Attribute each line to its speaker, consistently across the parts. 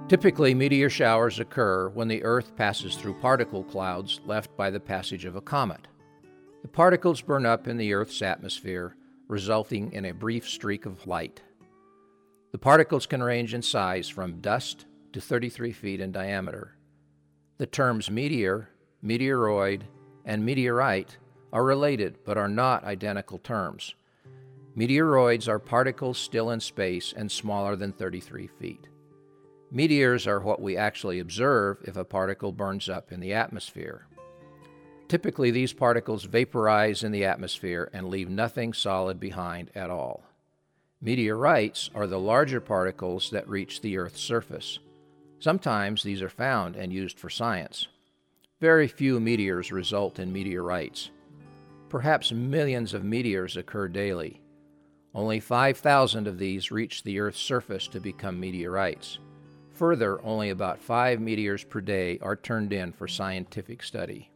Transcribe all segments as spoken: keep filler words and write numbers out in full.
Speaker 1: Typically, meteor showers occur when the Earth passes through particle clouds left by the passage of a comet. The particles burn up in the Earth's atmosphere, resulting in a brief streak of light. The particles can range in size from dust to thirty-three feet in diameter. The terms meteor, meteoroid, and meteorite are related but are not identical terms. Meteoroids are particles still in space and smaller than thirty-three feet. Meteors are what we actually observe if a particle burns up in the atmosphere. Typically, these particles vaporize in the atmosphere and leave nothing solid behind at all. Meteorites are the larger particles that reach the Earth's surface. Sometimes these are found and used for science. Very few meteors result in meteorites. Perhaps millions of meteors occur daily. Only five thousand of these reach the Earth's surface to become meteorites. Further, only about five meteors per day are turned in for scientific study.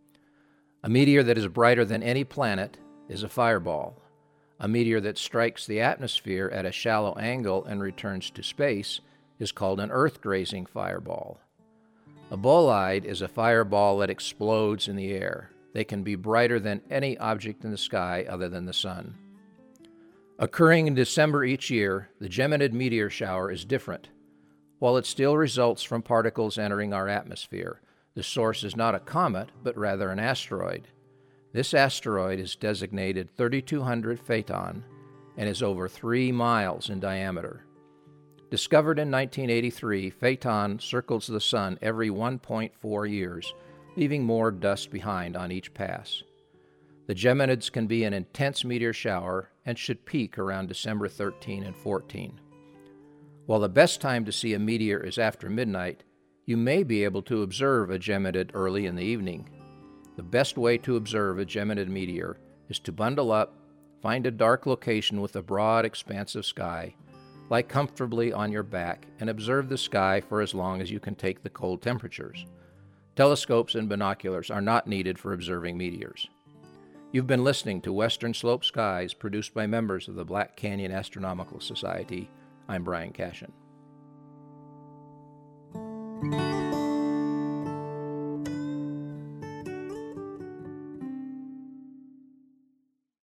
Speaker 1: A meteor that is brighter than any planet is a fireball. A meteor that strikes the atmosphere at a shallow angle and returns to space is called an Earth-grazing fireball. A bolide is a fireball that explodes in the air. They can be brighter than any object in the sky other than the sun. Occurring in December each year, the Geminid meteor shower is different. While it still results from particles entering our atmosphere, the source is not a comet, but rather an asteroid. This asteroid is designated thirty-two hundred Phaethon and is over three miles in diameter. Discovered in nineteen eighty-three, Phaethon circles the Sun every one point four years, leaving more dust behind on each pass. The Geminids can be an intense meteor shower and should peak around December thirteenth and fourteenth. While the best time to see a meteor is after midnight, you may be able to observe a Geminid early in the evening. The best way to observe a Geminid meteor is to bundle up, find a dark location with a broad, expansive sky, lie comfortably on your back, and observe the sky for as long as you can take the cold temperatures. Telescopes and binoculars are not needed for observing meteors. You've been listening to Western Slope Skies, produced by members of the Black Canyon Astronomical Society. I'm Brian Cashin.